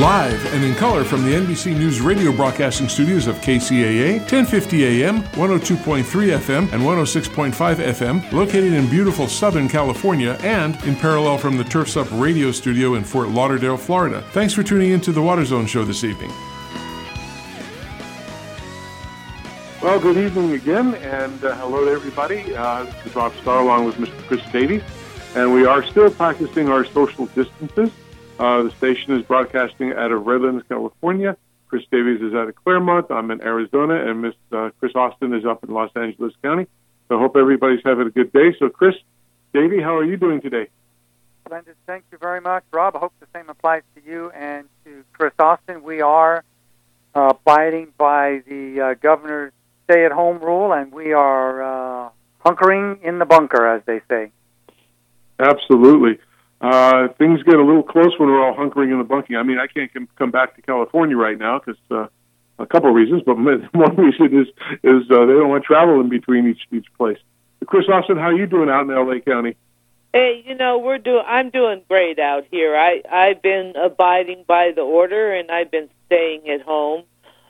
Live and in color from the NBC News radio broadcasting studios of KCAA, 1050 AM, 102.3 FM, and 106.5 FM, located in beautiful Southern California, and in parallel from the Turfs Up radio studio in Fort Lauderdale, Florida. Thanks for tuning into the Water Zone show this evening. Well, good evening again, and hello to everybody. This is Rob Starr along with Mr. Chris Davies, and we are still practicing our social distances. The station is broadcasting out of Redlands, California. Chris Davies is out of Claremont. I'm in Arizona, and Miss Chris Austin is up in Los Angeles County. So I hope everybody's having a good day. So, Chris Davies, how are you doing today? Splendid. Thank you very much, Rob. I hope the same applies to you and to Chris Austin. We are abiding by the governor's stay-at-home rule, and we are hunkering in the bunker, as they say. Absolutely. Things get a little close when we're all hunkering in the bunker. I mean, I can't come back to California right now because a couple of reasons, but one reason is they don't want travel in between each place. Chris Austin, how are you doing out in L.A. County? Hey, I'm doing great out here. I've been abiding by the order, and I've been staying at home.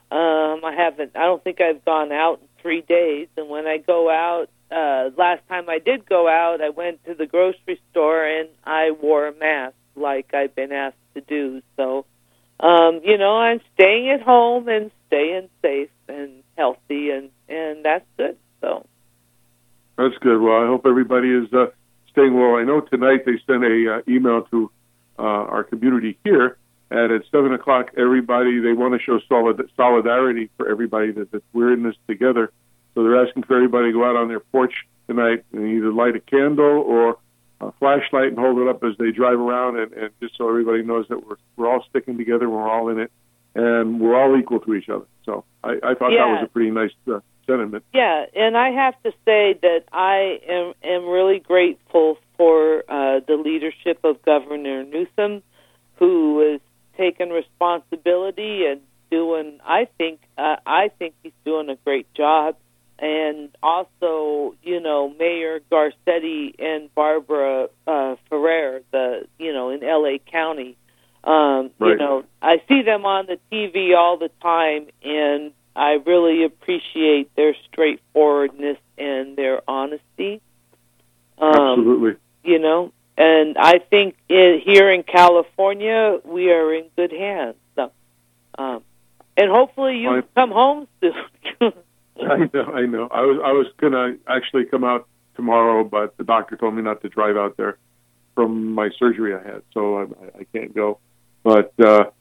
I don't think I've gone out in 3 days, and when I go out, last time I did go out, I went to the grocery store and I wore a mask like I've been asked to do. So, I'm staying at home and staying safe and healthy, and that's good. So that's good. Well, I hope everybody is staying well. I know tonight they sent a email to our community here, and at 7 o'clock, everybody, they want to show solidarity for everybody that we're in this together. So they're asking for everybody to go out on their porch tonight and either light a candle or a flashlight and hold it up as they drive around, and just so everybody knows that we're all sticking together, we're all in it, and we're all equal to each other. So I thought that was a pretty nice sentiment. Yeah, and I have to say that I am really grateful for the leadership of Governor Newsom, who has taken responsibility and doing. I think he's doing a great job. And also, Mayor Garcetti and Barbara Ferrer, in L.A. County. Right. I see them on the TV all the time, and I really appreciate their straightforwardness and their honesty. Absolutely. And I think here in California, we are in good hands. So, and hopefully you come home soon. I know. I was going to actually come out tomorrow, but the doctor told me not to drive out there from my surgery I had, so I can't go. But,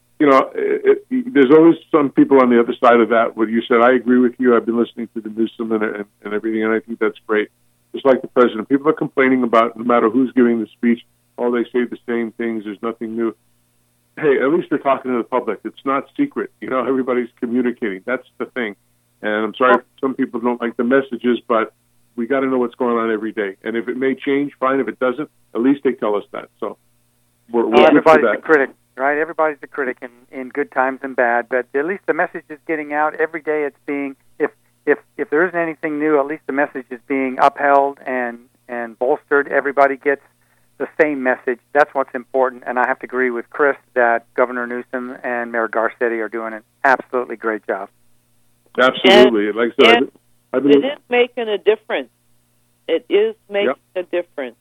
there's always some people on the other side of that. What you said, I agree with you. I've been listening to the Newsom and everything, and I think that's great. Just like the president. People are complaining about no matter who's giving the speech, all they say the same things. There's nothing new. Hey, at least they're talking to the public. It's not secret. Everybody's communicating. That's the thing. And I'm sorry if some people don't like the messages, but we got to know what's going on every day. And if it may change, fine. If it doesn't, at least they tell us that. So we're everybody's a critic, right? Everybody's a critic in good times and bad, but at least the message is getting out every day. It's being if there isn't anything new, at least the message is being upheld and bolstered. Everybody gets the same message. That's what's important. And I have to agree with Chris that Governor Newsom and Mayor Garcetti are doing an absolutely great job. Absolutely. And, like I said, it is making a difference. It is making a difference.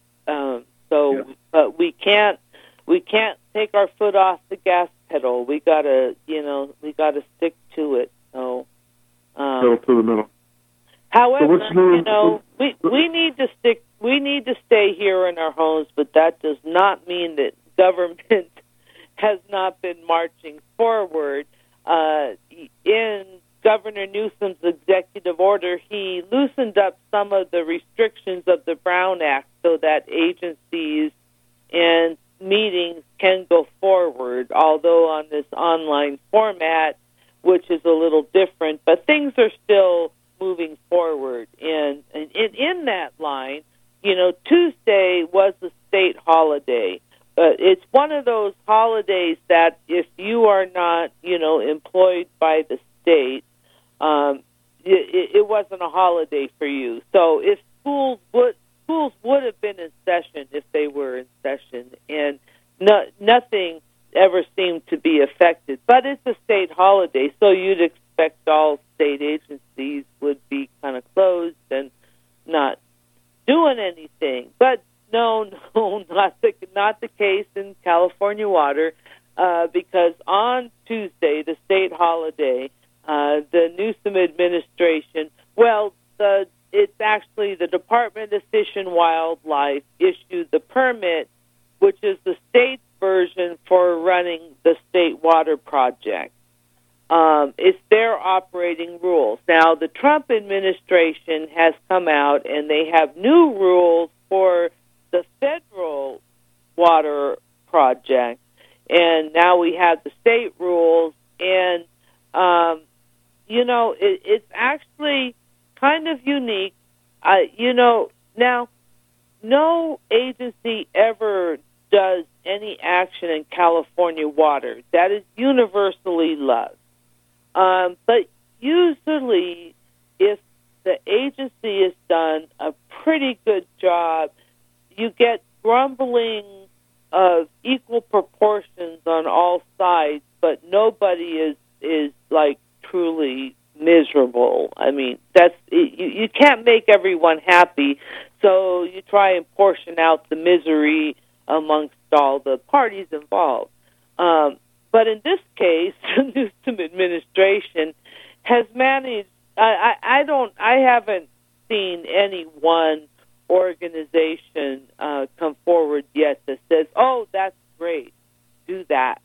But we can't take our foot off the gas pedal. We gotta stick to it. So, pedal to the middle. However, we need to stick. We need to stay here in our homes, but that does not mean that government has not been marching forward. In Governor Newsom's executive order, he loosened up some of the restrictions of the Brown Act so that agencies and meetings can go forward, although on this online format, which is a little different. But things are still moving forward. And in that line, Tuesday was a state holiday. But it's one of those holidays that if you are not, employed by the state, it wasn't a holiday for you. So if schools would have been in session if they were in session, and nothing ever seemed to be affected holiday, so you'd expect all state agencies would be kind of closed and not doing anything. But no, not the case in California Water, because on Tuesday, the state holiday, the Newsom administration, it's actually the Department of Fish and Wildlife issued the permit, which is the state's version for running the state water project. It's their operating rules. Now, the Trump administration has come out and they have new rules for the federal water project, and now we have the state rules, and it's actually kind of unique. Now, no agency ever does any action in California water. That is universally loved. But usually, if the agency has done a pretty good job, you get grumbling of equal proportions on all sides, but nobody is like truly miserable. I mean, you can't make everyone happy, so you try and portion out the misery amongst all the parties involved. But in this case, the Newsom administration has managed. I haven't seen any one organization come forward yet that says, "Oh, that's great, do that."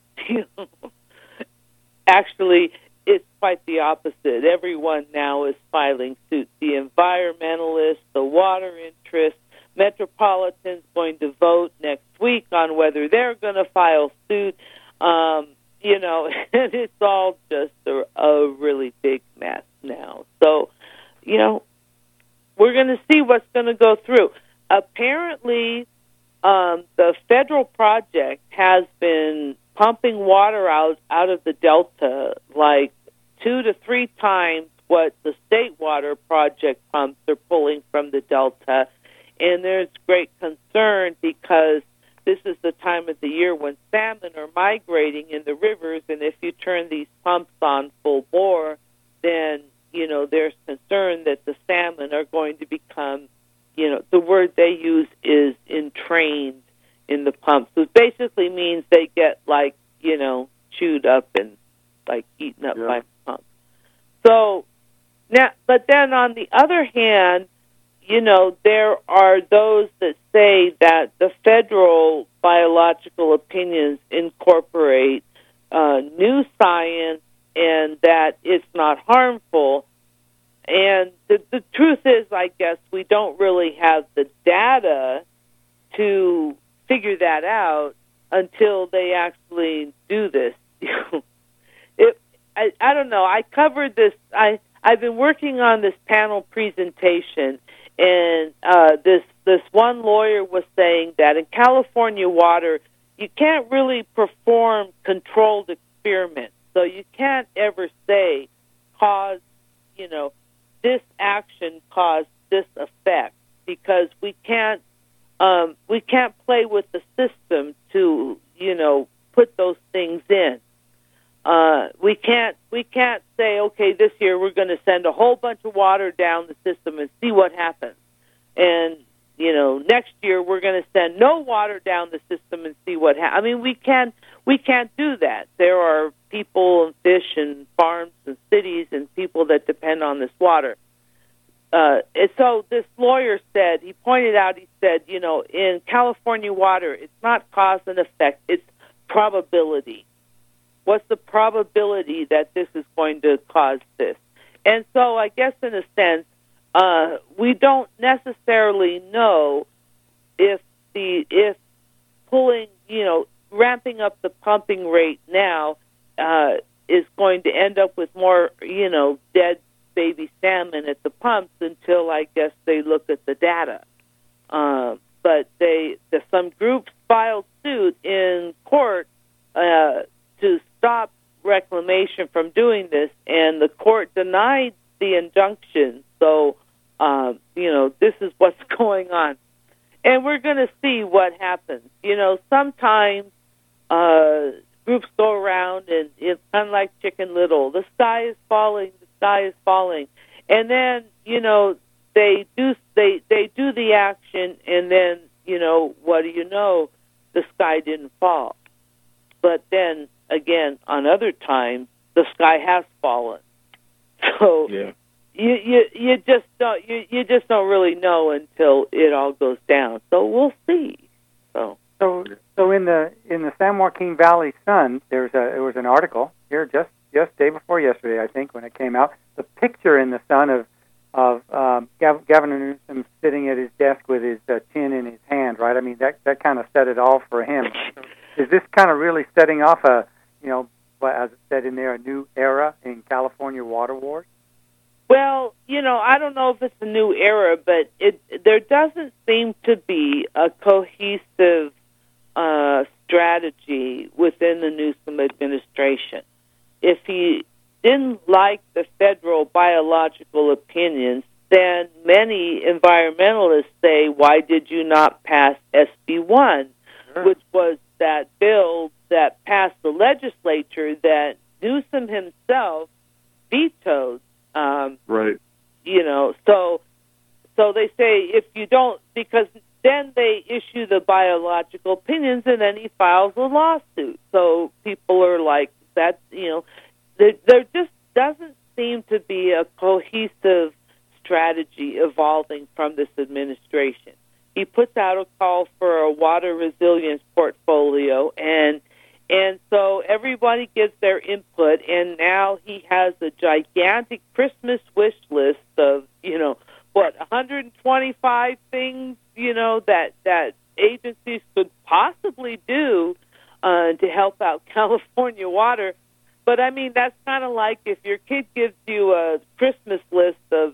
Actually, it's quite the opposite. Everyone now is filing suit. The environmentalists, the water interests, Metropolitan's going to vote next week on whether they're going to file suit. And it's all just a really big mess now. So, we're going to see what's going to go through. Apparently, the federal project has been pumping water out of the Delta like 2 to 3 times what the state water project pumps are pulling from the Delta. And there's great concern because this is the time of the year when salmon are migrating in the rivers, and if you turn these pumps on full bore, then, there's concern that the salmon are going to become, the word they use is entrained in the pumps. So it basically means they get, chewed up and, eaten up by pumps. So, now, but then on the other hand, there are those that say that the federal biological opinions incorporate new science and that it's not harmful. And the truth is, I guess, we don't really have the data to figure that out until they actually do this. I don't know. I covered this. I've been working on this panel presentation, and this one lawyer was saying that in California water, you can't really perform controlled experiments. So you can't ever say this action caused this effect, because we can't play with the system to put those things in. We can't say, okay, this year we're going to send a whole bunch of water down the system and see what happens, and next year we're going to send no water down the system and see what happens. I mean, we can't do that. There are people and fish and farms and cities and people that depend on this water. And so this lawyer said, he said, in California water, it's not cause and effect, it's probability. What's the probability that this is going to cause this? And so I guess in a sense, we don't necessarily know if pulling, ramping up the pumping rate now is going to end up with more, dead baby salmon at the pumps until I guess they look at the data. But some groups filed suit in court to stop reclamation from doing this, and the court denied the injunction. So, this is what's going on. And we're going to see what happens. Sometimes groups go around, and it's kind of like Chicken Little. The sky is falling. The sky is falling, and then they do the action, and then what do you know? The sky didn't fall. But then again, on other times, the sky has fallen. So you just don't really know until it all goes down. So we'll see. So in the San Joaquin Valley Sun, there was an article here just day before yesterday, I think, when it came out. The picture in the Sun of Governor Newsom sitting at his desk with his chin in his hand, right? I mean, that kind of set it all for him. Is this kind of really setting off as it said in there, a new era in California water wars? Well, I don't know if it's a new era, but there doesn't seem to be a cohesive strategy within the Newsom administration. If he didn't like the federal biological opinions, then many environmentalists say, why did you not pass SB1, which was that bill that passed the legislature that Newsom himself vetoed. Right. So they say if you don't, because then they issue the biological opinions, and then he files a lawsuit. So people are like, that, there just doesn't seem to be a cohesive strategy evolving from this administration. He puts out a call for a water resilience portfolio, and so everybody gives their input, and now he has a gigantic Christmas wish list of, 125 things, that agencies could possibly do to help out California water. But, I mean, that's kind of like if your kid gives you a Christmas list of,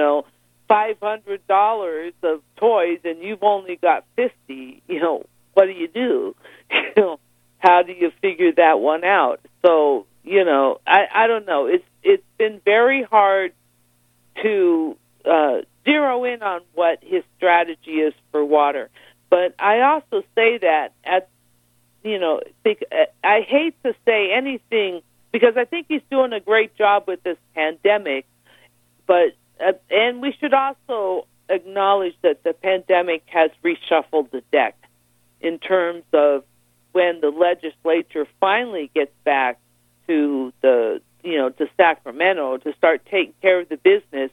$500 of toys and you've only got 50, what do? How do you figure that one out? So, I don't know. It's been very hard to zero in on what his strategy is for water. But I also say that I hate to say anything because I think he's doing a great job with this pandemic, but and we should also acknowledge that the pandemic has reshuffled the deck in terms of when the legislature finally gets back to to Sacramento to start taking care of the business.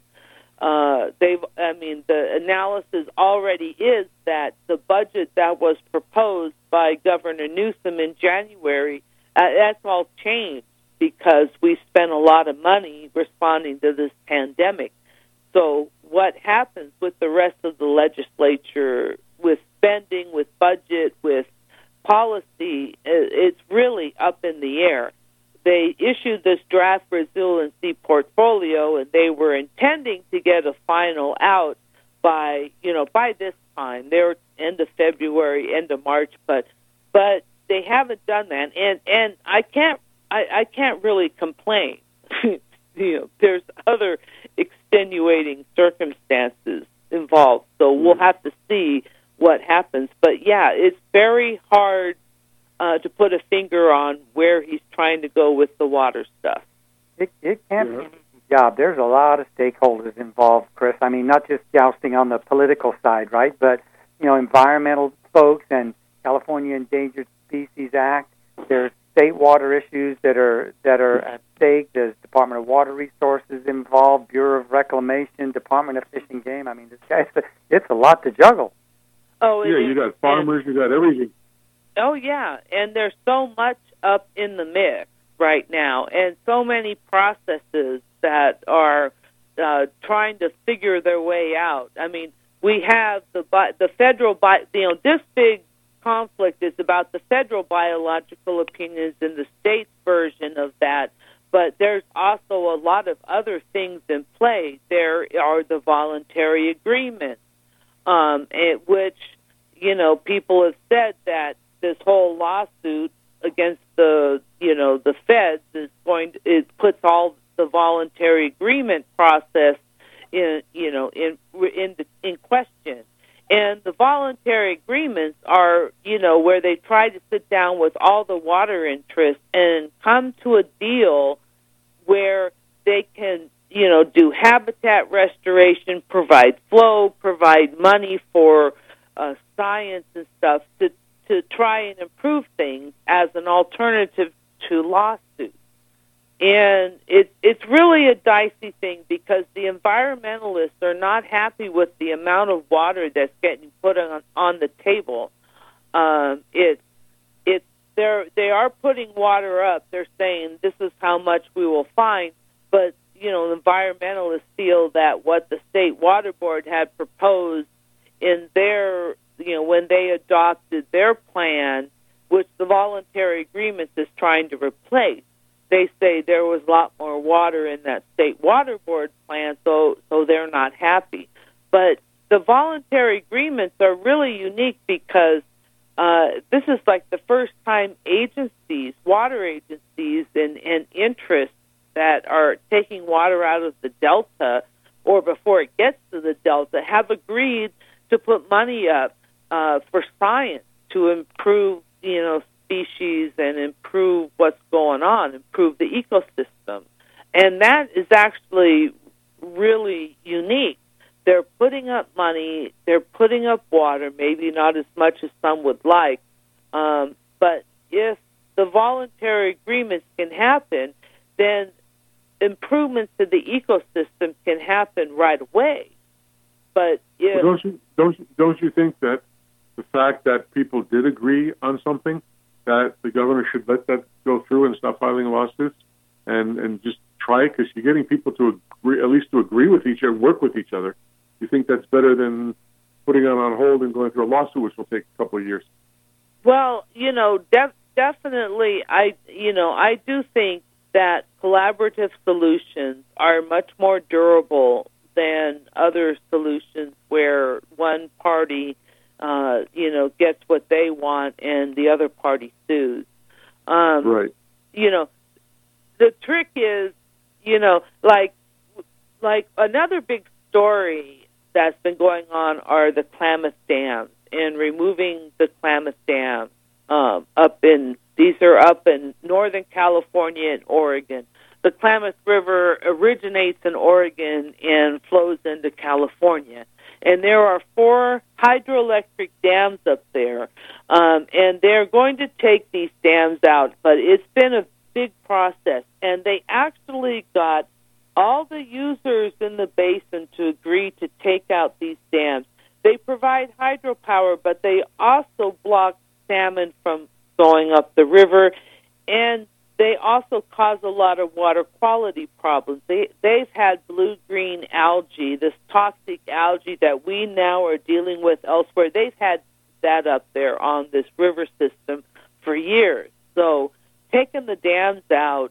The analysis already is that the budget that was proposed by Governor Newsom in January, that's all changed because we spent a lot of money responding to this pandemic. So what happens with the rest of the legislature, with spending, with budget, with policy, it's really up in the air. They issued this draft resiliency portfolio, and they were intending to get a final out by this time. They're end of February, end of March, but they haven't done that, and I can't really complain. There's other extenuating circumstances involved, so we'll have to see what happens. But yeah, it's very hard to put a finger on where he's trying to go with the water stuff. It can't be an easy job. There's a lot of stakeholders involved, Chris. I mean, not just jousting on the political side, right? But environmental folks and California Endangered Species Act. There's state water issues that are at stake. There's Department of Water Resources involved, Bureau of Reclamation, Department of Fish and Game. I mean, it's a lot to juggle. Oh, yeah, you got farmers, you got everything. Oh, yeah, and there's so much up in the mix right now, and so many processes that are trying to figure their way out. I mean, we have the federal, this big conflict is about the federal biological opinions and the state's version of that, but there's also a lot of other things in play. There are the voluntary agreements, which, people have said that this whole lawsuit against the feds it puts all the voluntary agreement process in question. And the voluntary agreements are, where they try to sit down with all the water interests and come to a deal where they can, do habitat restoration, provide flow, provide money for science and stuff to try and improve things as an alternative to lawsuits. And it's really a dicey thing because the environmentalists are not happy with the amount of water that's getting put on the table. They are putting water up. They're saying this is how much we will find, but the environmentalists feel that what the State Water Board had proposed in their, when they adopted their plan, which the voluntary agreements is trying to replace. They say there was a lot more water in that State Water Board plan, so they're not happy. But the voluntary agreements are really unique because this is like the first time agencies, water agencies and interests that are taking water out of the Delta or before it gets to the Delta have agreed to put money up for science to improve, species and improve what's going on, improve the ecosystem. And that is actually really unique. They're putting up money, they're putting up water, maybe not as much as some would like, but if the voluntary agreements can happen, then improvements to the ecosystem can happen right away. But if don't you think that the fact that people did agree on something, that the governor should let that go through and stop filing lawsuits and just try it? Because you're getting people to agree, at least to agree with each other, work with each other. You think that's better than putting it on hold and going through a lawsuit, which will take a couple of years? Well, definitely, I do think that collaborative solutions are much more durable than other solutions where one party gets what they want and the other party sues. Right. The trick is, like another big story that's been going on are the Klamath dams and removing the Klamath dam these are up in Northern California and Oregon. The Klamath River originates in Oregon and flows into California. And there are 4 hydroelectric dams up there, and they're going to take these dams out, but it's been a big process. And they actually got all the users in the basin to agree to take out these dams. They provide hydropower, but they also block salmon from going up the river, and they also cause a lot of water quality problems. They've had blue-green algae, this toxic algae that we now are dealing with elsewhere. They've had that up there on this river system for years. So taking the dams out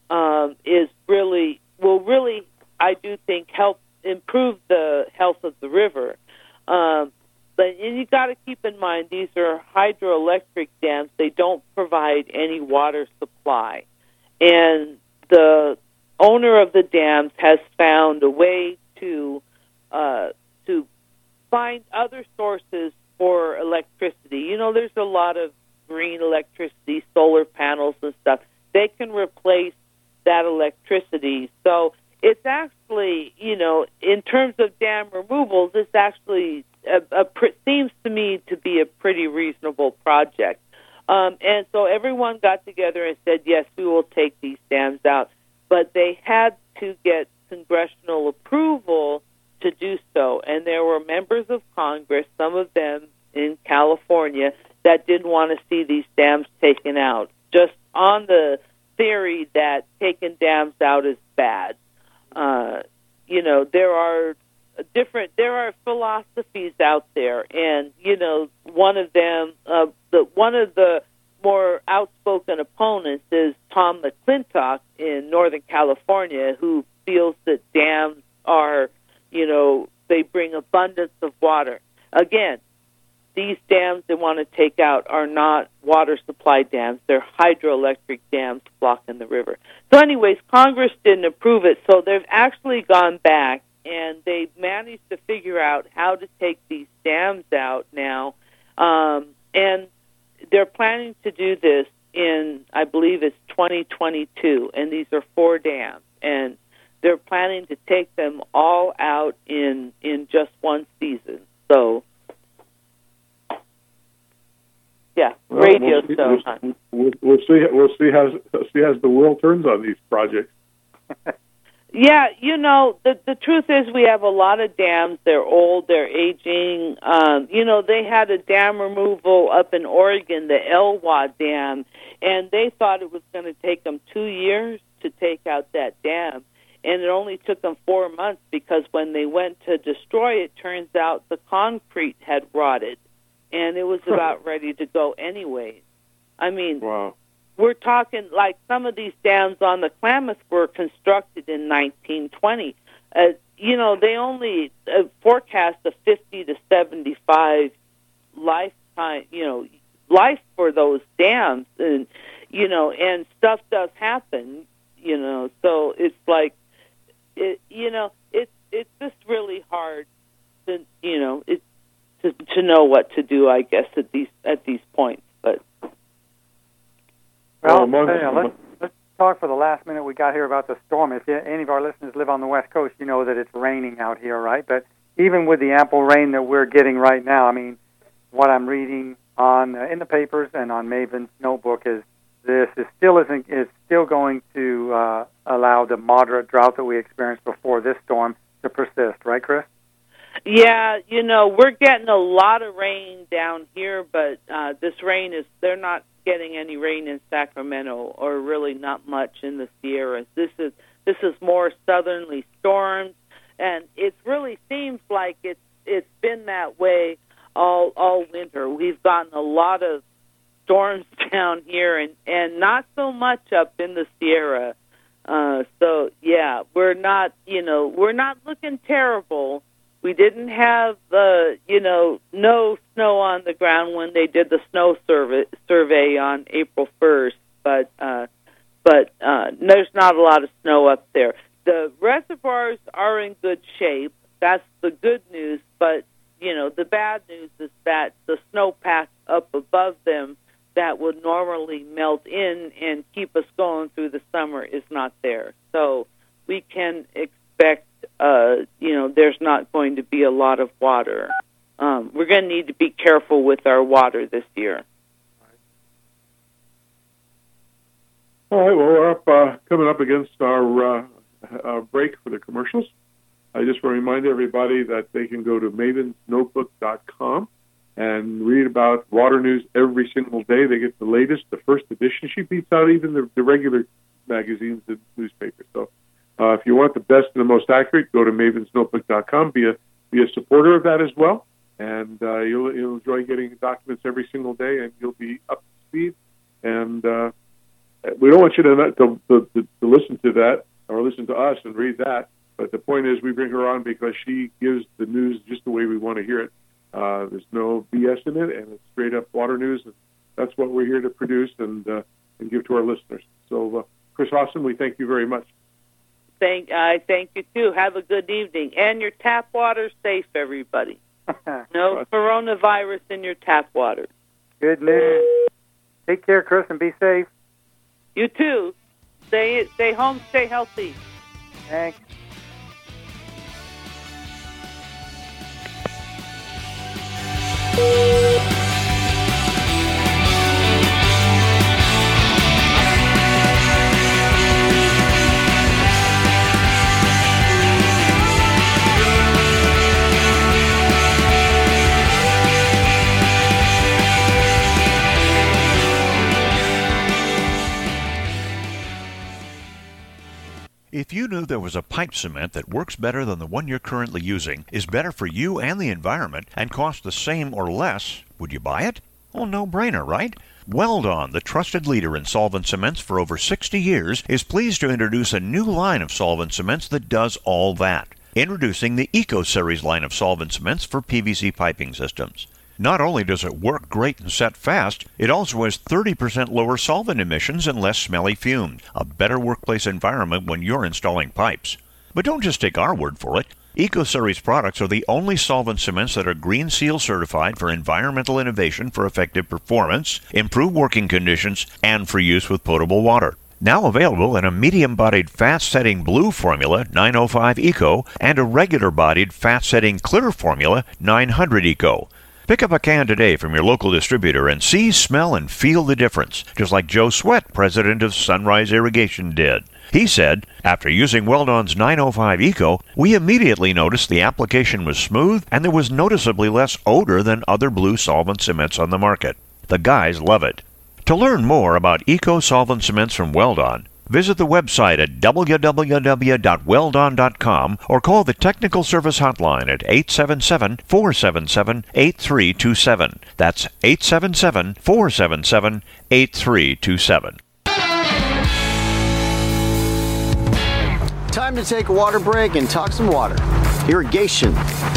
will really, I do think, help improve the health of the river. But you got to keep in mind these are hydroelectric dams. They don't provide any water supply. And the owner of the dams has found a way to find other sources for electricity. There's a lot of green electricity, solar panels and stuff. They can replace that electricity. So it's actually, in terms of dam removals, it's actually seems to me to be a pretty reasonable project. And so everyone got together and said, yes, we will take these dams out. But they had to get congressional approval to do so. And there were members of Congress, some of them in California, that didn't want to see these dams taken out, just on the theory that taking dams out is bad. There are philosophies out there, and one of them, one of the more outspoken opponents is Tom McClintock in Northern California, who feels that dams are, they bring abundance of water. Again, these dams they want to take out are not water supply dams. They're hydroelectric dams blocking the river. So anyways, Congress didn't approve it, so they've actually gone back and they managed to figure out how to take these dams out now, and they're planning to do this in, I believe it's 2022, and these are 4 dams, and they're planning to take them all out in just one season. So, yeah, well, radio show. We'll see as the world turns on these projects. Yeah, the truth is we have a lot of dams. They're old, they're aging. They had a dam removal up in Oregon, the Elwha Dam, and they thought it was going to take them 2 years to take out that dam. And it only took them 4 months because when they went to destroy it, turns out the concrete had rotted, and it was about ready to go anyway. I mean, wow. We're talking like some of these dams on the Klamath were constructed in 1920. They only forecast a 50 to 75 lifetime, life for those dams, and stuff does happen, so it's like, it's just really hard to to know what to do, I guess, at these points. But let's talk for the last minute we got here about the storm. If any of our listeners live on the West Coast, you know that it's raining out here, right? But even with the ample rain that we're getting right now, I mean, what I'm reading on in the papers and on Maven's notebook is this is still going to allow the moderate drought that we experienced before this storm to persist, right, Chris? Yeah, we're getting a lot of rain down here, but this rain they're not getting any rain in Sacramento, or really not much in the Sierras. This is more southerly storms, and it really seems like it's been that way all winter. We've gotten a lot of storms down here, and not so much up in the Sierra. So yeah, we're not looking terrible. We didn't have no snow on the ground when they did the snow survey on April 1st, but there's not a lot of snow up there. The reservoirs are in good shape. That's the good news, but the bad news is that the snowpack up above them that would normally melt in and keep us going through the summer is not there. So we can expect, there's not going to be a lot of water. We're going to need to be careful with our water this year. All right, well, we're up, coming up against our break for the commercials. I just want to remind everybody that they can go to mavensnotebook.com and read about water news every single day. They get the latest, the first edition. She beats out even the regular magazines and newspapers. So if you want the best and the most accurate, go to mavensnotebook.com. Be a supporter of that as well, and you'll enjoy getting documents every single day, and you'll be up to speed. And we don't want you to listen to that or listen to us and read that. But the point is, we bring her on because she gives the news just the way we want to hear it. There's no BS in it, and it's straight up water news. And that's what we're here to produce and give to our listeners. So, Chris Austin, we thank you very much. I thank you too. Have a good evening, and your tap water's safe, everybody. No coronavirus in your tap water. Good news. Take care, Chris, and be safe. You too. Stay home. Stay healthy. Thanks. If you knew there was a pipe cement that works better than the one you're currently using, is better for you and the environment, and costs the same or less, would you buy it? Oh, no-brainer, right? Weldon, the trusted leader in solvent cements for over 60 years, is pleased to introduce a new line of solvent cements that does all that. Introducing the Eco Series line of solvent cements for PVC piping systems. Not only does it work great and set fast, it also has 30% lower solvent emissions and less smelly fumes, a better workplace environment when you're installing pipes. But don't just take our word for it. EcoSeries products are the only solvent cements that are Green Seal certified for environmental innovation for effective performance, improved working conditions, and for use with potable water. Now available in a medium-bodied fat-setting blue formula, 905 Eco, and a regular-bodied fat-setting clear formula, 900 Eco. Pick up a can today from your local distributor and see, smell, and feel the difference, just like Joe Sweat, president of Sunrise Irrigation, did. He said, after using Weldon's 905 Eco, we immediately noticed the application was smooth and there was noticeably less odor than other blue solvent cements on the market. The guys love it. To learn more about Eco solvent cements from Weldon, visit the website at www.weldon.com or call the technical service hotline at 877-477-8327. That's 877-477-8327. Time to take a water break and talk some water. Irrigation.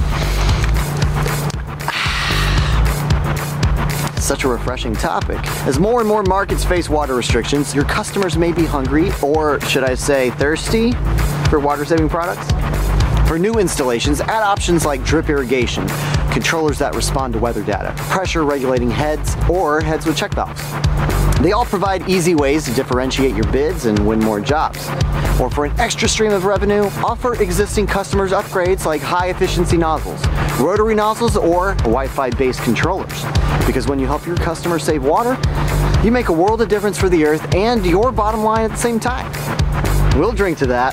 Such a refreshing topic. As more and more markets face water restrictions, your customers may be hungry, or should I say thirsty, for water-saving products. For new installations, add options like drip irrigation, controllers that respond to weather data, pressure-regulating heads, or heads with check valves. They all provide easy ways to differentiate your bids and win more jobs. Or for an extra stream of revenue, offer existing customers upgrades like high-efficiency nozzles, rotary nozzles, or Wi-Fi based controllers. Because when you help your customers save water, you make a world of difference for the earth and your bottom line at the same time. We'll drink to that.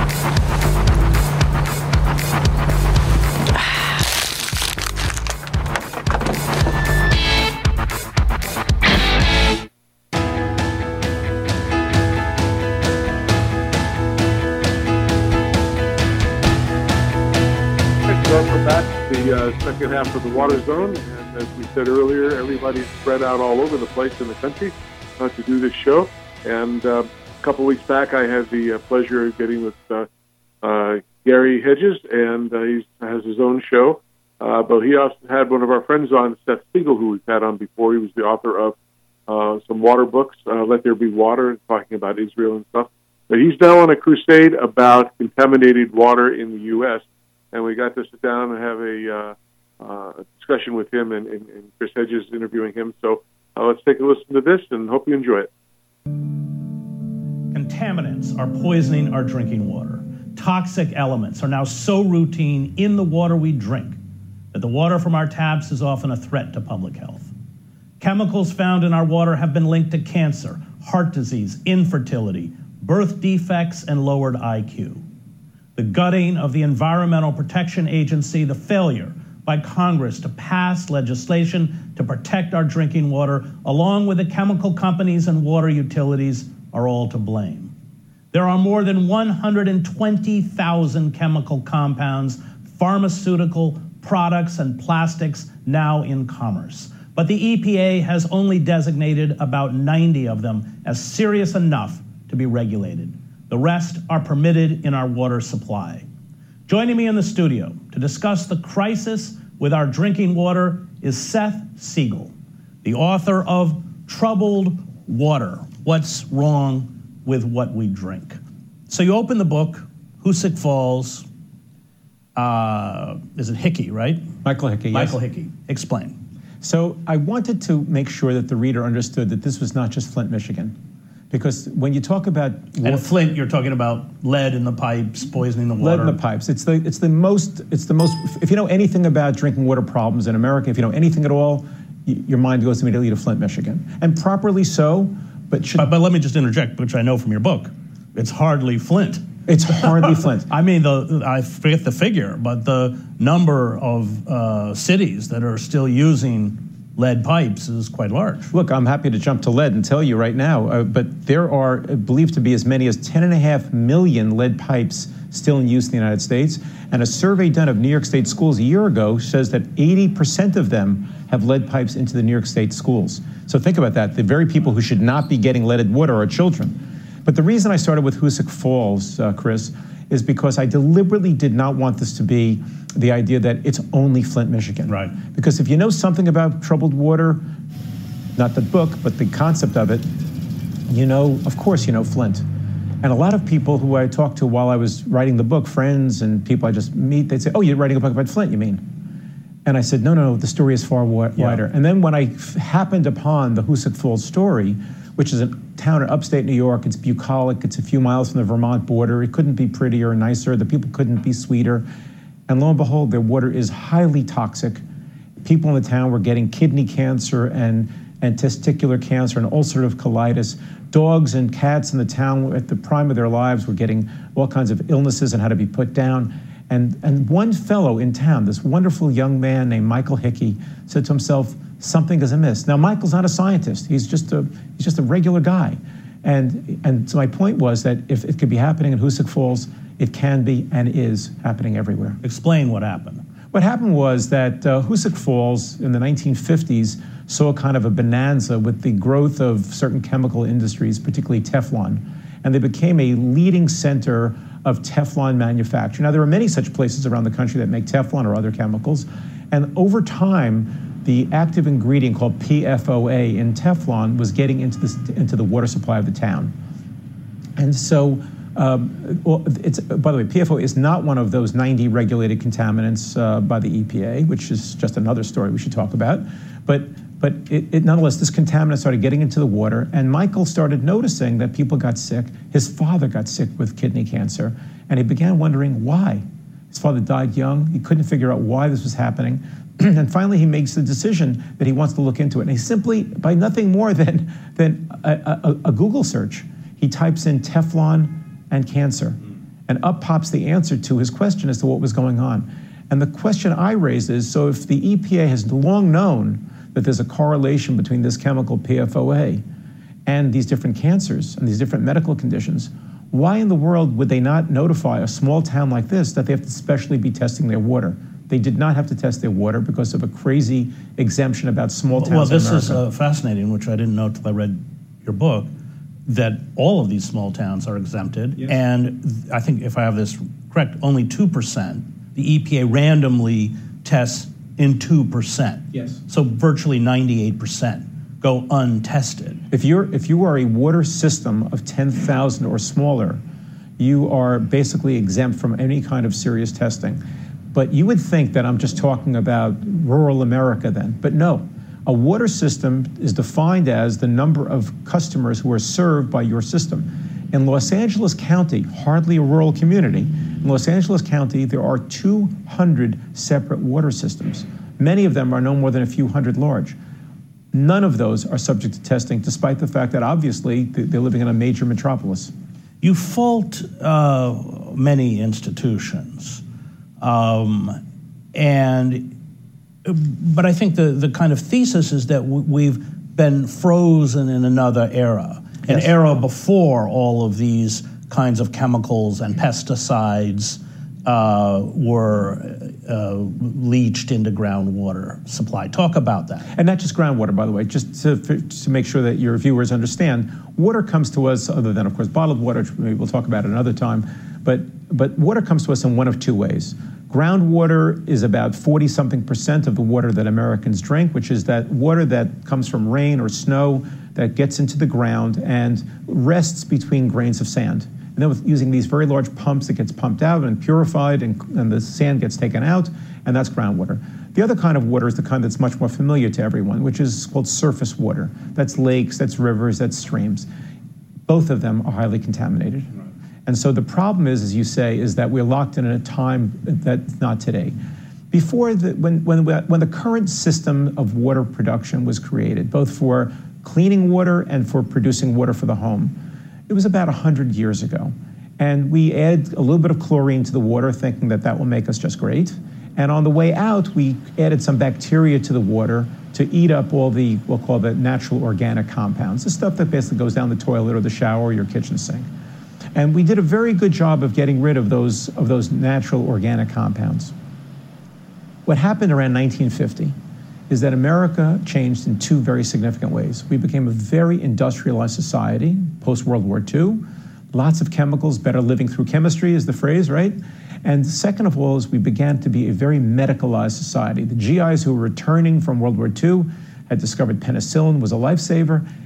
Welcome back to the second half of the Water Zone. And as we said earlier, everybody's spread out all over the place in the country to do this show. And a couple weeks back, I had the pleasure of getting with Gary Hedges, and he has his own show. But he also had one of our friends on, Seth Siegel, who we've had on before. He was the author of some water books, Let There Be Water, talking about Israel and stuff. But he's now on a crusade about contaminated water in the U.S., and we got to sit down and have a discussion with him, and Chris Hedges interviewing him. So let's take a listen to this and hope you enjoy it. Contaminants are poisoning our drinking water. Toxic elements are now so routine in the water we drink that the water from our taps is often a threat to public health. Chemicals found in our water have been linked to cancer, heart disease, infertility, birth defects, and lowered IQ. The gutting of the Environmental Protection Agency, the failure by Congress to pass legislation to protect our drinking water, along with the chemical companies and water utilities, are all to blame. There are more than 120,000 chemical compounds, pharmaceutical products, and plastics now in commerce. But the EPA has only designated about 90 of them as serious enough to be regulated. The rest are permitted in our water supply. Joining me in the studio to discuss the crisis with our drinking water is Seth Siegel, the author of Troubled Water, What's Wrong with What We Drink. So you open the book, Hoosick Falls, is it Hickey, right? Michael Hickey, yes. Michael Hickey. Explain. So I wanted to make sure that the reader understood that this was not just Flint, Michigan. Because when you talk about... And Flint, you're talking about lead in the pipes, poisoning the water. Lead in the pipes. It's the most, if you know anything about drinking water problems in America, if you know anything at all, your mind goes immediately to Flint, Michigan. And properly so, but... But let me just interject, which I know from your book. It's hardly Flint. It's hardly Flint. I mean, I forget the figure, but the number of cities that are still using lead pipes is quite large. Look, I'm happy to jump to lead and tell you right now, but there are believed to be as many as 10.5 million lead pipes still in use in the United States. And a survey done of New York State schools a year ago says that 80% of them have lead pipes into the New York State schools. So think about that. The very people who should not be getting leaded water are children. But the reason I started with Hoosick Falls, Chris, is because I deliberately did not want this to be the idea that it's only Flint, Michigan. Right. Because if you know something about troubled water, not the book, but the concept of it, you know, of course you know Flint. And a lot of people who I talked to while I was writing the book, friends and people I just meet, they'd say, "Oh, you're writing a book about Flint, you mean?" And I said, no, the story is far wider. And then when I happened upon the Hoosick Falls story, which is a town in upstate New York, it's bucolic, it's a few miles from the Vermont border, it couldn't be prettier or nicer, the people couldn't be sweeter. And lo and behold, their water is highly toxic. People in the town were getting kidney cancer and testicular cancer and ulcerative colitis. Dogs and cats in the town at the prime of their lives were getting all kinds of illnesses and had to be put down. And one fellow in town, this wonderful young man named Michael Hickey, said to himself, something is amiss. Now, Michael's not a scientist. He's just a regular guy. And so my point was that if it could be happening in Hoosick Falls, it can be and is happening everywhere. Explain what happened. What happened was that Hoosick Falls in the 1950s saw kind of a bonanza with the growth of certain chemical industries, particularly Teflon. And they became a leading center of Teflon manufacture. Now, there are many such places around the country that make Teflon or other chemicals. And over time, the active ingredient called PFOA in Teflon was getting into the water supply of the town. And so, by the way, PFOA is not one of those 90 regulated contaminants by the EPA, which is just another story we should talk about. But nonetheless, this contaminant started getting into the water, and Michael started noticing that people got sick. His father got sick with kidney cancer, and he began wondering why. His father died young. He couldn't figure out why this was happening. And finally, he makes the decision that he wants to look into it. And he simply, by nothing more than a Google search, he types in Teflon and cancer. And up pops the answer to his question as to what was going on. And the question I raised is, so if the EPA has long known that there's a correlation between this chemical PFOA and these different cancers and these different medical conditions, why in the world would they not notify a small town like this that they have to specially be testing their water? They did not have to test their water because of a crazy exemption about small towns in America. Well, this is fascinating, which I didn't know until I read your book, that all of these small towns are exempted. Yes. And I think, if I have this correct, only 2%. The EPA randomly tests in 2%. Yes. So virtually 98% go untested. If you are a water system of 10,000 or smaller, you are basically exempt from any kind of serious testing. But you would think that I'm just talking about rural America then. But no, a water system is defined as the number of customers who are served by your system. In Los Angeles County, hardly a rural community, in Los Angeles County, there are 200 separate water systems. Many of them are no more than a few hundred large. None of those are subject to testing, despite the fact that obviously they're living in a major metropolis. You fault many institutions. But I think the kind of thesis is that we've been frozen in another era, an era before all of these kinds of chemicals and pesticides were leached into groundwater supply. Talk about that. And not just groundwater, by the way, just to make sure that your viewers understand, water comes to us, other than, of course, bottled water, which maybe we'll talk about another time, but water comes to us in one of two ways. Groundwater is about 40-something% of the water that Americans drink, which is that water that comes from rain or snow that gets into the ground and rests between grains of sand. And then using these very large pumps, it gets pumped out and purified, and the sand gets taken out, and that's groundwater. The other kind of water is the kind that's much more familiar to everyone, which is called surface water. That's lakes, that's rivers, that's streams. Both of them are highly contaminated. And so the problem is, as you say, is that we're locked in a time that's not today. Before, when the current system of water production was created, both for cleaning water and for producing water for the home, it was about 100 years ago. And we add a little bit of chlorine to the water, thinking that that will make us just great. And on the way out, we added some bacteria to the water to eat up all the, we'll call the natural organic compounds, the stuff that basically goes down the toilet or the shower or your kitchen sink. And we did a very good job of getting rid of those natural organic compounds. What happened around 1950 is that America changed in two very significant ways. We became a very industrialized society, post-World War II. Lots of chemicals, better living through chemistry is the phrase, right? And second of all is we began to be a very medicalized society. The GIs who were returning from World War II had discovered penicillin was a lifesaver,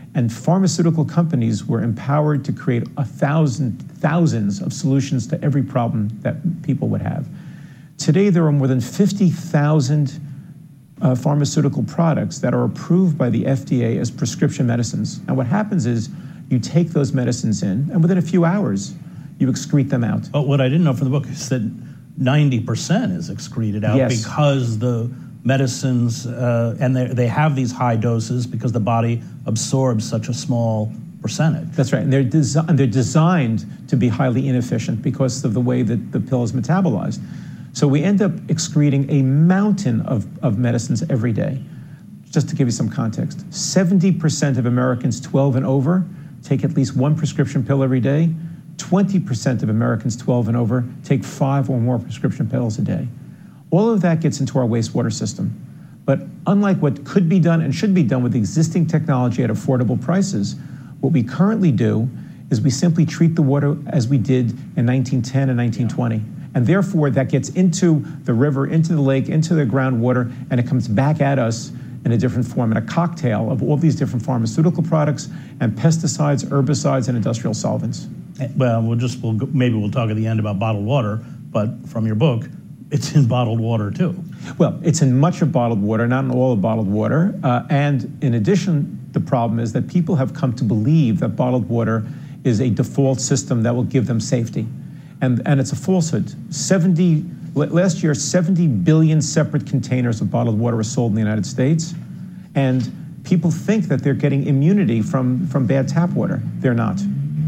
And pharmaceutical companies were empowered to create thousands of solutions to every problem that people would have. Today, there are more than 50,000 pharmaceutical products that are approved by the FDA as prescription medicines. And what happens is you take those medicines in, and within a few hours, you excrete them out. But what I didn't know from the book is that 90% is excreted out because the medicines, and they have these high doses because the body absorbs such a small percentage. That's right, and they're designed to be highly inefficient because of the way that the pill is metabolized. So we end up excreting a mountain of medicines every day. Just to give you some context, 70% of Americans 12 and over take at least one prescription pill every day. 20% of Americans 12 and over take 5 or more prescription pills a day. All of that gets into our wastewater system. But unlike what could be done and should be done with existing technology at affordable prices, what we currently do is we simply treat the water as we did in 1910 and 1920. And therefore, that gets into the river, into the lake, into the groundwater, and it comes back at us in a different form, in a cocktail of all these different pharmaceutical products and pesticides, herbicides, and industrial solvents. Well, maybe we'll talk at the end about bottled water, but from your book, it's in bottled water too. Well, it's in much of bottled water, not in all of bottled water. And in addition, the problem is that people have come to believe that bottled water is a default system that will give them safety. And it's a falsehood. Last year, 70 billion separate containers of bottled water were sold in the United States. And people think that they're getting immunity from bad tap water. They're not.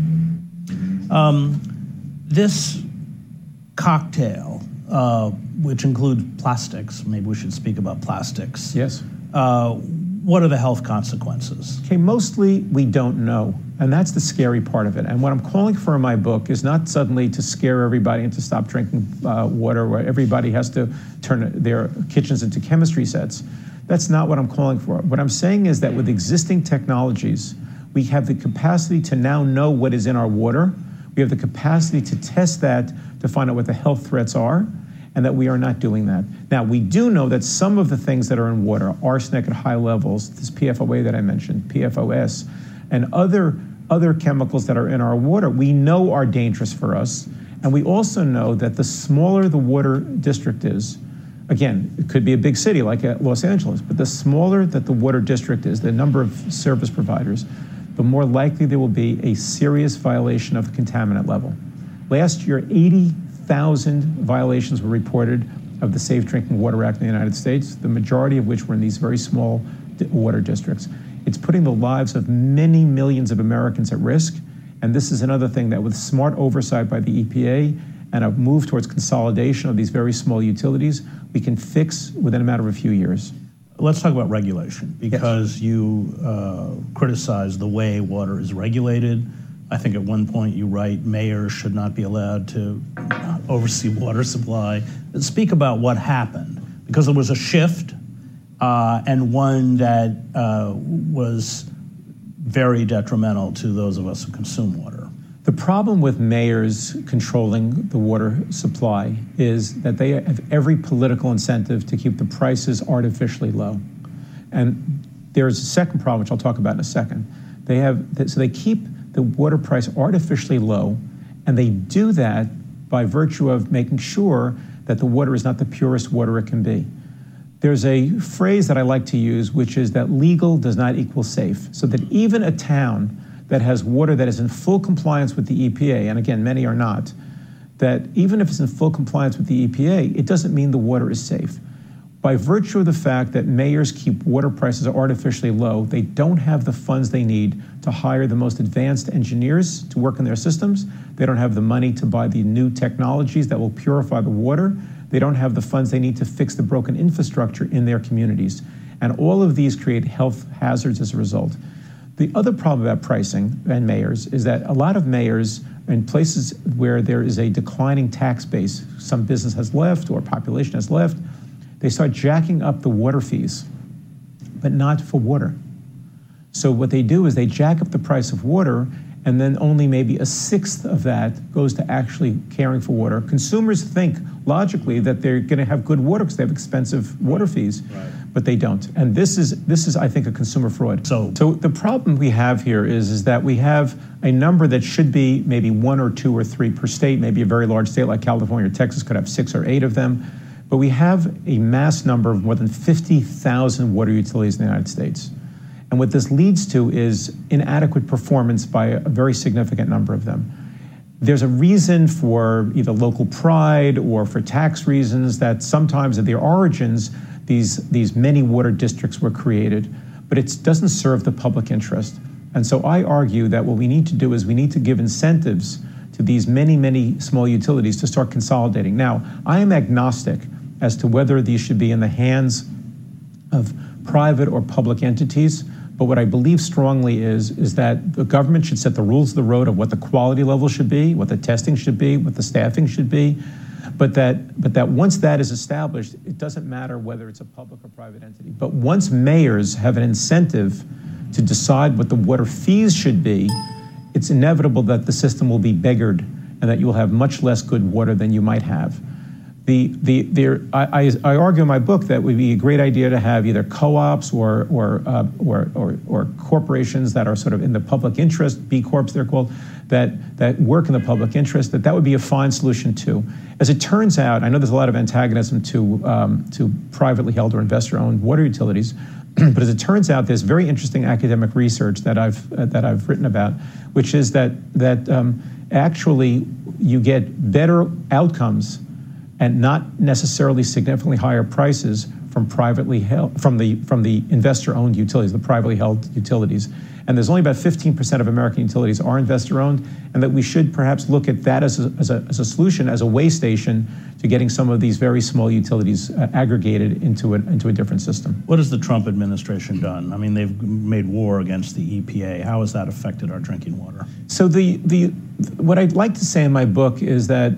This cocktail, which includes plastics, maybe we should speak about plastics. Yes. What are the health consequences? Okay, mostly we don't know, and that's the scary part of it. And what I'm calling for in my book is not suddenly to scare everybody into stop drinking water, where everybody has to turn their kitchens into chemistry sets. That's not what I'm calling for. What I'm saying is that with existing technologies, we have the capacity to now know what is in our water. We have the capacity to test that to find out what the health threats are, and that we are not doing that. Now, we do know that some of the things that are in water, arsenic at high levels, this PFOA that I mentioned, PFOS, and other chemicals that are in our water, we know are dangerous for us. And we also know that the smaller the water district is, again, it could be a big city like Los Angeles, but the smaller that the water district is, the number of service providers, the more likely there will be a serious violation of the contaminant level. Last year, 80,000 violations were reported of the Safe Drinking Water Act in the United States, the majority of which were in these very small water districts. It's putting the lives of many millions of Americans at risk, and this is another thing that with smart oversight by the EPA and a move towards consolidation of these very small utilities, we can fix within a matter of a few years. Let's talk about regulation, because yes. You criticize the way water is regulated. I think at one point you write mayors should not be allowed to oversee water supply. Speak about what happened, because there was a shift and one that was very detrimental to those of us who consume water. The problem with mayors controlling the water supply is that they have every political incentive to keep the prices artificially low. And there's a second problem, which I'll talk about in a second. So they keep the water price artificially low, and they do that by virtue of making sure that the water is not the purest water it can be. There's a phrase that I like to use, which is that legal does not equal safe. So that even a town that has water that is in full compliance with the EPA, and again, many are not, that even if it's in full compliance with the EPA, it doesn't mean the water is safe. By virtue of the fact that mayors keep water prices artificially low, they don't have the funds they need to hire the most advanced engineers to work in their systems. They don't have the money to buy the new technologies that will purify the water. They don't have the funds they need to fix the broken infrastructure in their communities. And all of these create health hazards as a result. The other problem about pricing and mayors is that a lot of mayors in places where there is a declining tax base, some business has left or population has left, they start jacking up the water fees, but not for water. So what they do is they jack up the price of water, and then only maybe a sixth of that goes to actually caring for water. Consumers think logically that they're going to have good water because they have expensive water fees, but they don't. And this is, I think, a consumer fraud. So the problem we have here is that we have a number that should be maybe 1 or 2 or 3 per state. Maybe a very large state like California or Texas could have 6 or 8 of them. But we have a mass number of more than 50,000 water utilities in the United States. And what this leads to is inadequate performance by a very significant number of them. There's a reason for either local pride or for tax reasons that sometimes at their origins, these many water districts were created, but it doesn't serve the public interest. And so I argue that what we need to do is we need to give incentives to these many, many small utilities to start consolidating. Now, I am agnostic as to whether these should be in the hands of private or public entities. But what I believe strongly is that the government should set the rules of the road of what the quality level should be, what the testing should be, what the staffing should be. But that once that is established, it doesn't matter whether it's a public or private entity. But once mayors have an incentive to decide what the water fees should be, it's inevitable that the system will be beggared and that you will have much less good water than you might have. I argue in my book that it would be a great idea to have either co-ops or corporations that are sort of in the public interest, B Corps they're called, that work in the public interest, that would be a fine solution too. As it turns out, I know there's a lot of antagonism to privately held or investor-owned water utilities, but as it turns out, there's very interesting academic research that I've written about, which is that actually you get better outcomes and not necessarily significantly higher prices from the investor-owned utilities, the privately held utilities. And there's only about 15% of American utilities are investor-owned, and that we should perhaps look at that as a solution, as a way station to getting some of these very small utilities aggregated into a different system. What has the Trump administration done? I mean, they've made war against the EPA. How has that affected our drinking water? So what I'd like to say in my book is that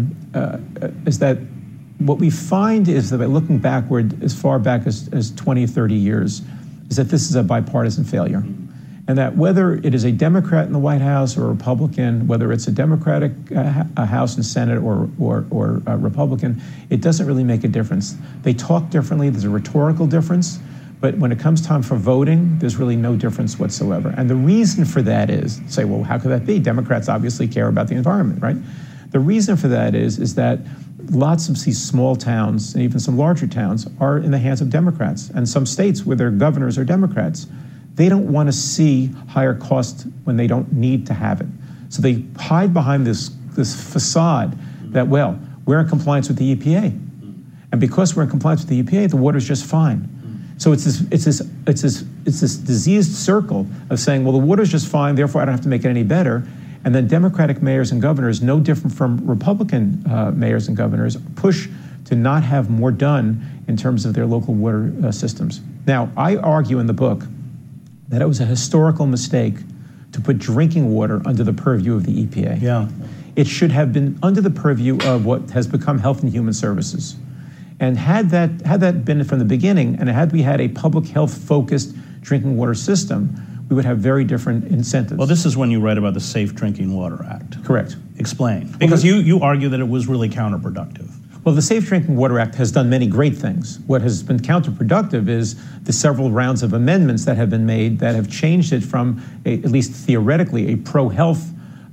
what we find is that by looking backward as far back as 20, 30 years, is that this is a bipartisan failure. And that whether it is a Democrat in the White House or a Republican, whether it's a Democratic House and Senate or a Republican, it doesn't really make a difference. They talk differently, there's a rhetorical difference, but when it comes time for voting, there's really no difference whatsoever. And the reason for that is, say, well, how could that be? Democrats obviously care about the environment, right? The reason for that is that lots of these small towns, and even some larger towns, are in the hands of Democrats. And some states where their governors are Democrats, they don't want to see higher costs when they don't need to have it. So they hide behind this facade that, well, we're in compliance with the EPA. And because we're in compliance with the EPA, the water's just fine. So it's this diseased circle of saying, well, the water's just fine, therefore I don't have to make it any better. And then Democratic mayors and governors, no different from Republican mayors and governors, push to not have more done in terms of their local water systems. Now, I argue in the book that it was a historical mistake to put drinking water under the purview of the EPA. Yeah. It should have been under the purview of what has become Health and Human Services. And had that been from the beginning, and had we had a public health-focused drinking water system, we would have very different incentives. Well, this is when you write about the Safe Drinking Water Act. Correct. Explain. Because you argue that it was really counterproductive. Well, the Safe Drinking Water Act has done many great things. What has been counterproductive is the several rounds of amendments that have been made that have changed it from, at least theoretically, a pro-health,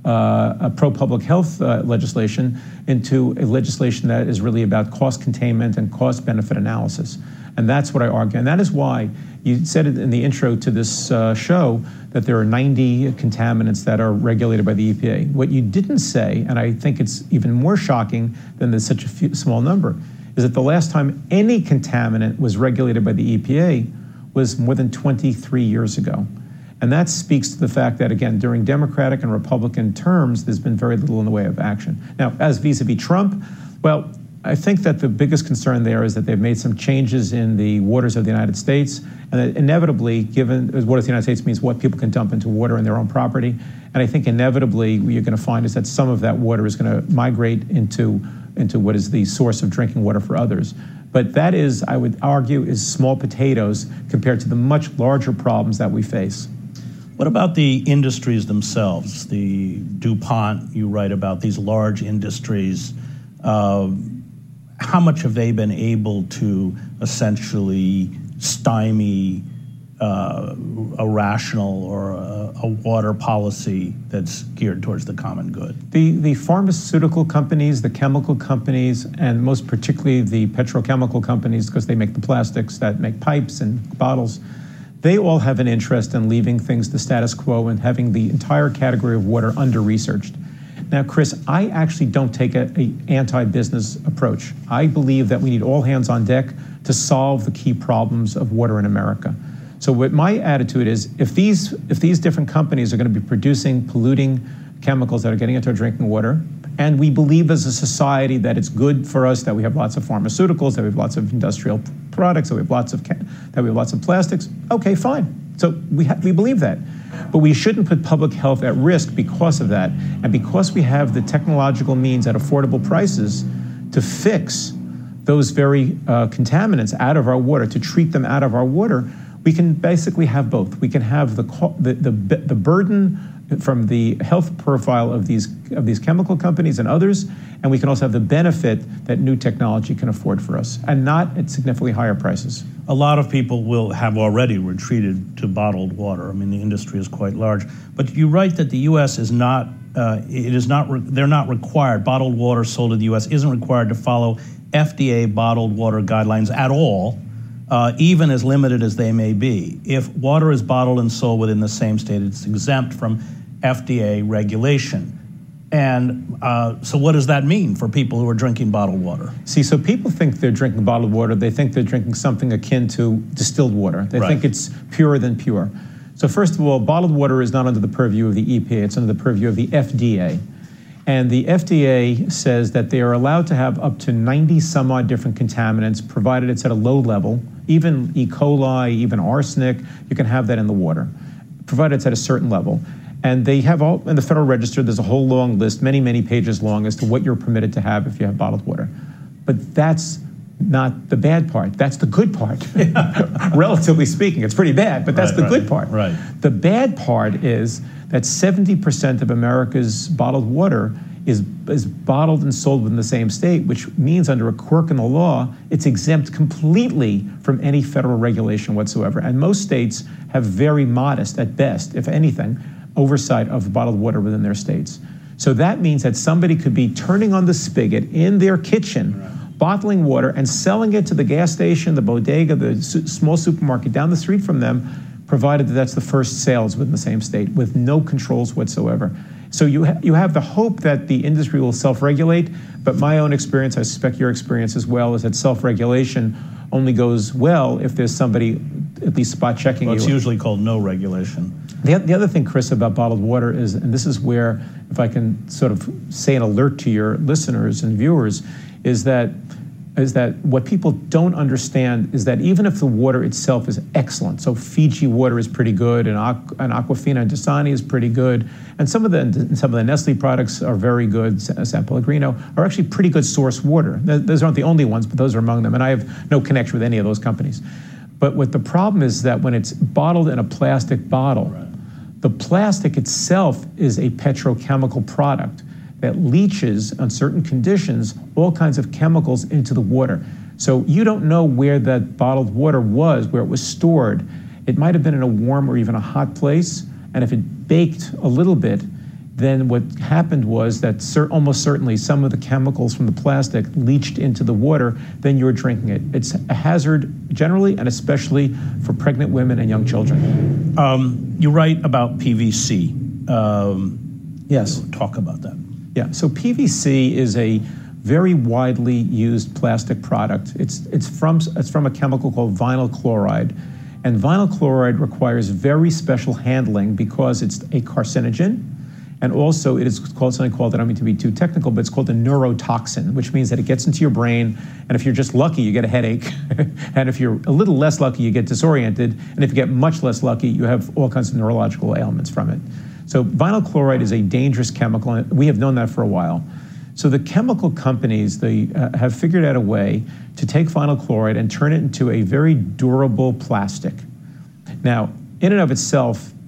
pro-public health legislation into a legislation that is really about cost containment and cost-benefit analysis. And that's what I argue. And that is why you said it in the intro to this show that there are 90 contaminants that are regulated by the EPA. What you didn't say, and I think it's even more shocking than there's such a small number, is that the last time any contaminant was regulated by the EPA was more than 23 years ago. And that speaks to the fact that, again, during Democratic and Republican terms, there's been very little in the way of action. Now, as vis-a-vis Trump, well, I think that the biggest concern there is that they've made some changes in the waters of the United States, and that inevitably, given waters of the United States means what people can dump into water on their own property, and I think inevitably what you're going to find is that some of that water is going to migrate into what is the source of drinking water for others. But that is, I would argue, is small potatoes compared to the much larger problems that we face. What about the industries themselves? The DuPont, you write about these large industries. How much have they been able to essentially stymie a rational or a water policy that's geared towards the common good? The pharmaceutical companies, the chemical companies, and most particularly the petrochemical companies, because they make the plastics that make pipes and bottles, they all have an interest in leaving things the status quo and having the entire category of water under-researched. Now, Chris, I actually don't take an anti-business approach. I believe that we need all hands on deck to solve the key problems of water in America. So what my attitude is, if these different companies are going to be producing polluting chemicals that are getting into our drinking water, and we believe as a society that it's good for us that we have lots of pharmaceuticals, that we have lots of industrial products, that we have lots of plastics, okay, fine. So we believe that. But we shouldn't put public health at risk because of that. And because we have the technological means at affordable prices to fix those very contaminants out of our water, to treat them out of our water, we can basically have both. We can have the burden from the health profile of these chemical companies and others, and we can also have the benefit that new technology can afford for us, and not at significantly higher prices. A lot of people will have already retreated to bottled water. I mean, the industry is quite large. But you write that the U.S. is not, they're not required, bottled water sold in the U.S. isn't required to follow FDA bottled water guidelines at all, even as limited as they may be. If water is bottled and sold within the same state, it's exempt from FDA regulation. And so what does that mean for people who are drinking bottled water? See, so people think they're drinking bottled water. They think they're drinking something akin to distilled water. They think it's purer than pure. So first of all, bottled water is not under the purview of the EPA. It's under the purview of the FDA. And the FDA says that they are allowed to have up to 90 some odd different contaminants, provided it's at a low level. Even E. coli, even arsenic, you can have that in the water, provided it's at a certain level. And they have all, in the Federal Register, there's a whole long list, many, many pages long, as to what you're permitted to have if you have bottled water. But that's not the bad part. That's the good part. Relatively speaking, it's pretty bad, but that's the good part. Right. The bad part is that 70% of America's bottled water is bottled and sold within the same state, which means under a quirk in the law, it's exempt completely from any federal regulation whatsoever. And most states have very modest, at best, if anything, oversight of bottled water within their states. So that means that somebody could be turning on the spigot in their kitchen, bottling water and selling it to the gas station, the bodega, the small supermarket down the street from them, provided that that's the first sales within the same state with no controls whatsoever. So you have the hope that the industry will self-regulate, but my own experience, I suspect your experience as well, is that self-regulation only goes well if there's somebody at least spot checking you. It's usually called no regulation. The other thing, Chris, about bottled water is, and this is where, if I can sort of say an alert to your listeners and viewers, is that what people don't understand is that even if the water itself is excellent, so Fiji water is pretty good, and Aquafina and Dasani is pretty good, and some of the Nestle products are very good, San Pellegrino, are actually pretty good source water. Those aren't the only ones, but those are among them, and I have no connection with any of those companies. But what the problem is that when it's bottled in a plastic bottle, the plastic itself is a petrochemical product that leaches, on certain conditions, all kinds of chemicals into the water. So you don't know where that bottled water was, where it was stored. It might have been in a warm or even a hot place, and if it baked a little bit, then what happened was that almost certainly some of the chemicals from the plastic leached into the water, then you're drinking it. It's a hazard generally, and especially for pregnant women and young children. You write about PVC. Yes. Talk about that. Yeah, so PVC is a very widely used plastic product. It's from a chemical called vinyl chloride. And vinyl chloride requires very special handling because it's a carcinogen. And also it is called something called, I don't mean to be too technical, but it's called a neurotoxin, which means that it gets into your brain, and if you're just lucky, you get a headache. And if you're a little less lucky, you get disoriented. And if you get much less lucky, you have all kinds of neurological ailments from it. So vinyl chloride is a dangerous chemical, and we have known that for a while. So the chemical companies, they have figured out a way to take vinyl chloride and turn it into a very durable plastic. Now, in and of itself,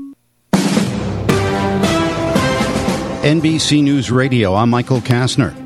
NBC News Radio, I'm Michael Kastner.